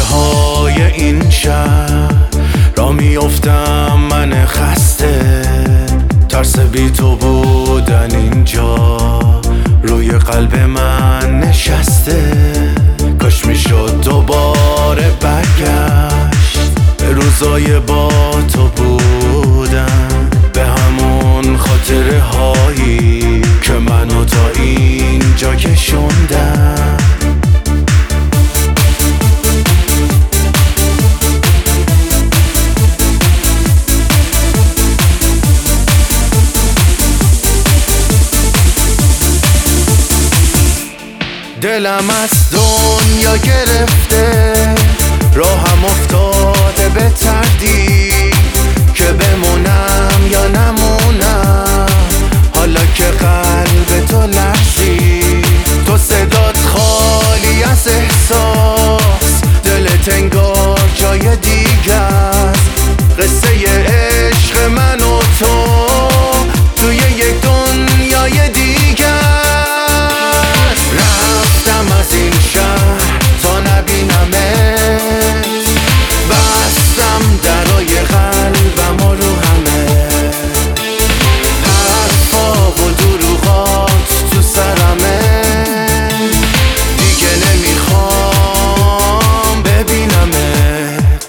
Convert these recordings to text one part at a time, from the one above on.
های این شهر را میافتم من خسته، ترس بی تو بودن اینجا روی قلب من نشسته. کاش میشد دوباره برگشت به روزای با تو بودن، به همون خاطره هایی که منو تا اینجا کشوندن. دلم از دنیا گرفته، راهم افتاده به تردید که بمونم یا نمونم. حالا که قلب تو لرزید، تو صدات خالی از احساس، دلت انگار جای دیگه است. قصه عشق من و تو توی یک دنیای دیگه است. رفتم از این شهر تا نبینمت، بستم درای قلبم و رو همه حرفا و دروغات تو سرمه. دیگه نمیخوام ببینمت.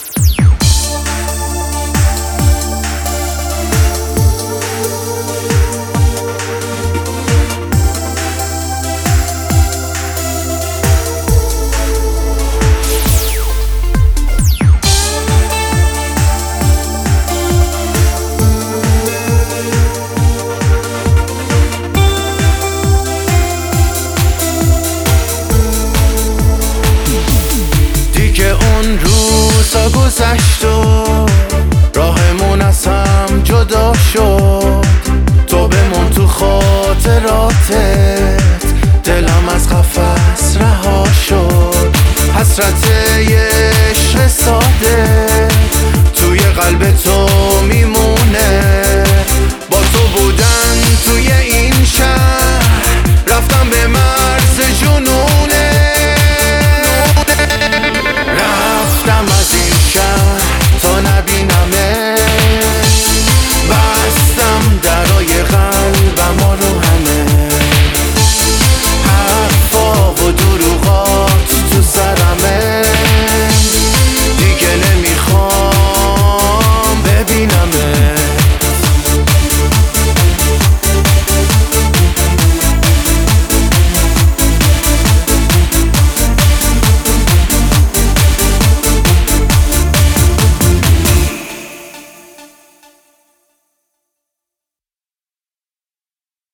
اون روزا گذشت و راهمون از هم جدا شد، تو بمون تو خاطراتت، دلم از قفس رها شد. حسرت یه عشق ساده توی قلب تو میمونه، با تو بودن توی این شهر رفتم به مرز جنون.